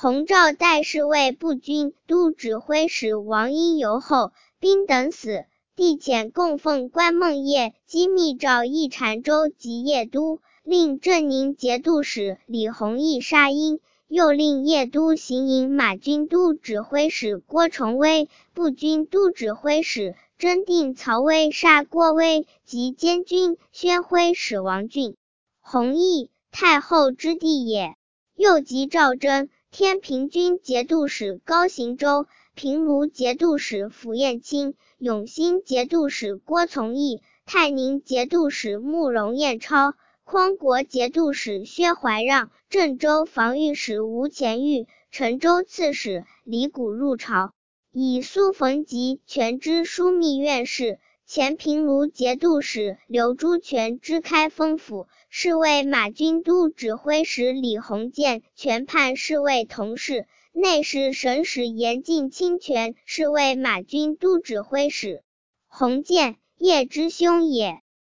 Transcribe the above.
弘照代侍卫步军都指挥使王英游后，兵等死，帝遣供奉关孟业机密诏议澶州及邺都，令镇宁节度使李弘毅杀殷，又令邺都行营马军都指挥使郭崇威、步军都指挥使真定曹威杀郭威及监军宣徽使王俊。弘毅，太后之弟也。又及赵祯，天平军节度使高行周、平卢节度使符彦卿、永兴节度使郭从义、泰宁节度使慕容彦超、匡国节度使薛怀让、郑州防御使吴乾玉、陈州刺史李谷入朝，以苏逢吉权知枢密院事，前平卢节度使刘朱权知开封府，侍卫马军都指挥使李弘建全判侍卫同事，内侍省使严禁清权侍卫马军都指挥使。弘建，叶之兄也。